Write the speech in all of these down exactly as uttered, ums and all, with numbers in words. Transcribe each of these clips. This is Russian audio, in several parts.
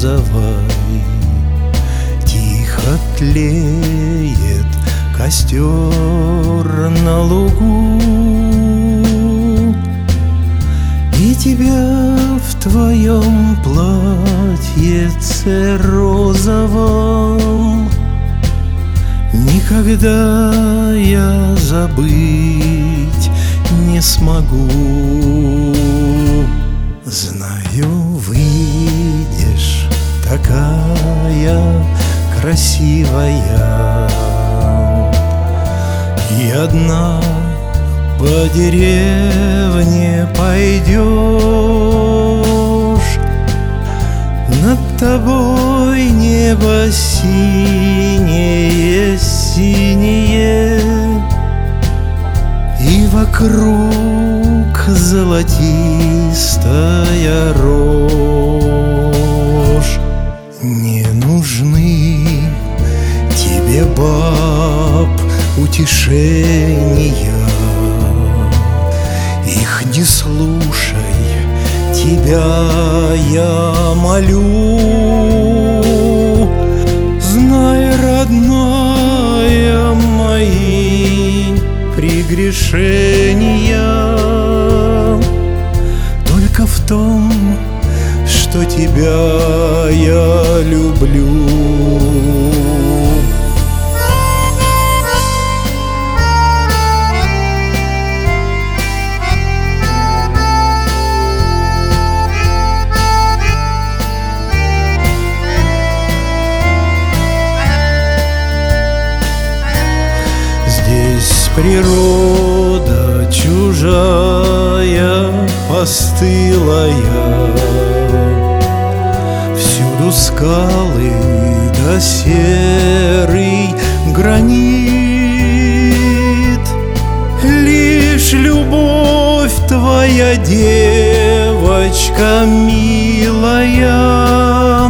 розовой. Тихо тлеет костер на лугу, и тебя в твоем платьице розовом никогда я забыть не смогу. Знаю, выйдешь такая красивая, и одна по деревне пойдешь. Над тобой небо синее, синее, и вокруг золотистая рожь. Не нужны тебе, баб, утешения, их не слушай, тебя я молю. Знай, родная, мои прегрешения только в том, что тебя я люблю. Здесь природа чужая, постылая, всюду скалы да серый гранит. Лишь любовь твоя, девочка милая,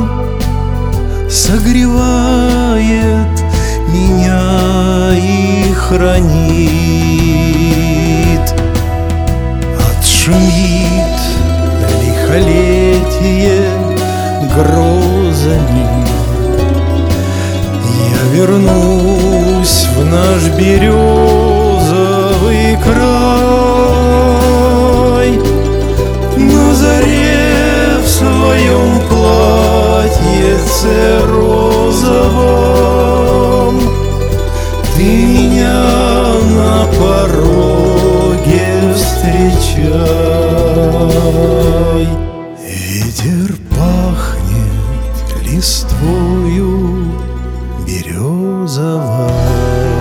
согревает меня и хранит. Отшумит лихолетие грозами, я вернусь в наш березовый край. На заре в своем платьице розовом ты меня на пороге встречай. Ветер пахнет листвою березовой.